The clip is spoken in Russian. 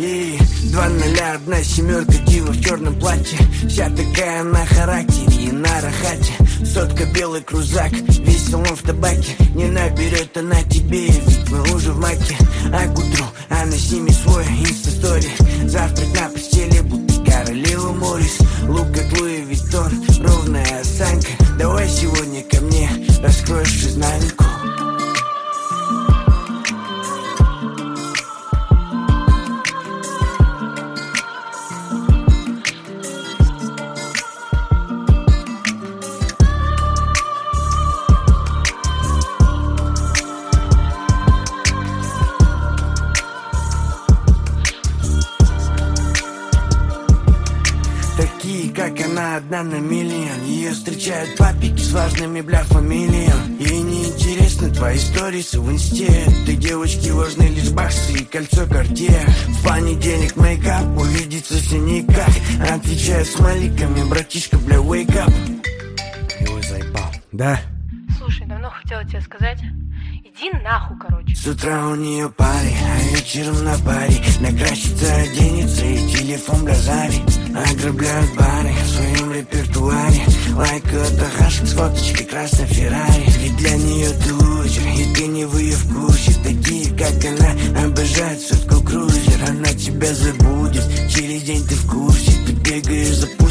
И 201 семерка дива в черном платье. Вся такая на характере и на рахате. Сотка белый крузак, весь он в табаке. Не наберет она тебе, ведь мы уже в маке. А к утру она снимет свой инста-стори. Завтрак на постели, будто королева Морис. Лук как Луи Виттон, ровная осанка. Давай сегодня ко мне, раскроешь изнанку. Такие, как она, одна на миллион. Ее встречают папики с важными, бля, фамилиями. Ей неинтересны твои сторисы в инсте. Ты девочки важны лишь баксы и кольцо Cartier. В понедельник мейкап, увидеться все никак. Отвечает с маликами, братишка, бля, wake up. Его заебал. Да? Слушай, давно хотела тебе сказать. Иди нахуй, короче. С утра у нее пари, а вечером на паре. Накрасится, оденется и телефон газали. Ограбляют бары в своем репертуаре. Лайкают ахашек с фоточкой красной Феррари. Ведь для нее ты лузер, и ты не в ее вкусе. Такие, как она, обожают сотку крузер. Она тебя забудет, через день ты в курсе. Ты бегаешь за